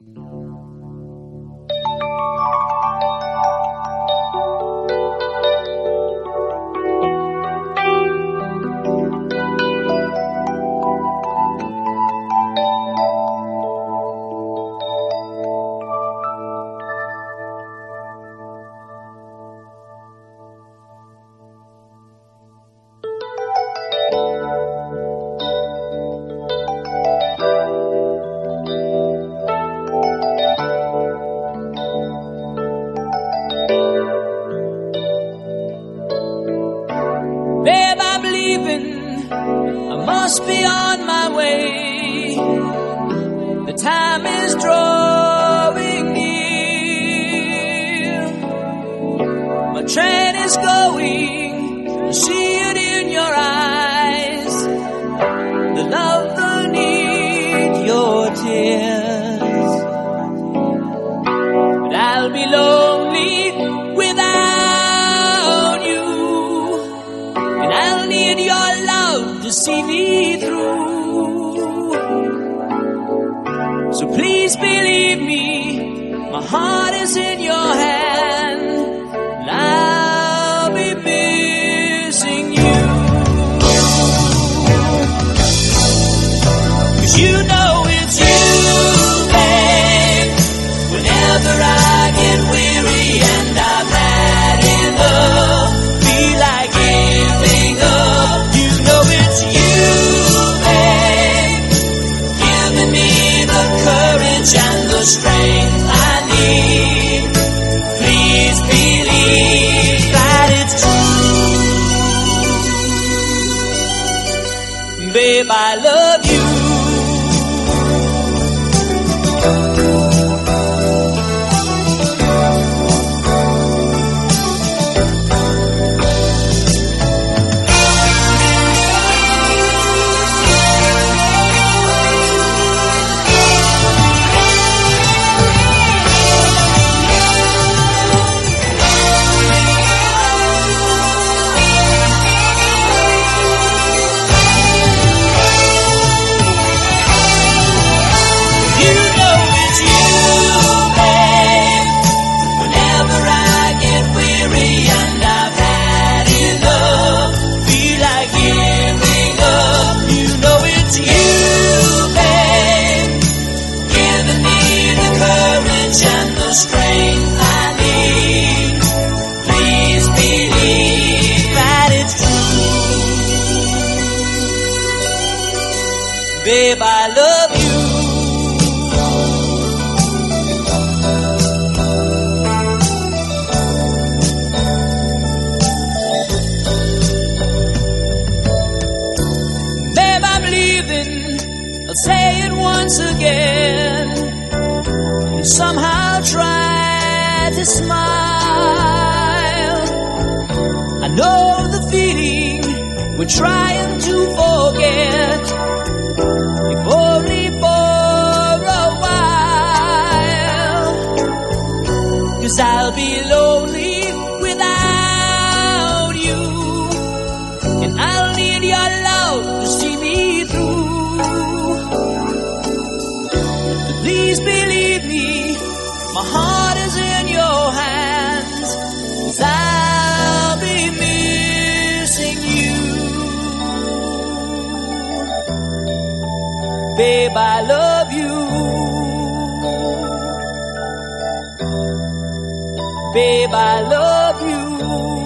Babe, I'm leaving, I must be on my way. The time is drawing near. My train is going, I see it in your eyes. The love, the need, your tears. But I'll be lonely without you. I'll need your love to see me through. So please believe me, my heart is in your hand, and I'll be missing you. 'Cause you know it's you, babe. Whenever I get weary and I've had enough, feel like giving up, you know it's you, babe, giving me the courage and the strength I need. Please believe that it's true. Babe, I love you. Strength I need. Please believe that it's true. Babe, I love you. Babe, I'm leaving, I'll say it once again. Somehow try to smile. I know the feeling we're trying to forget, if only for a while. 'Cause I'll be lonely without you, and I'll need your love to see me through. So please believe me, my heart is in your hands, 'cause I'll be missing you. Babe, I love you. Babe, I love you.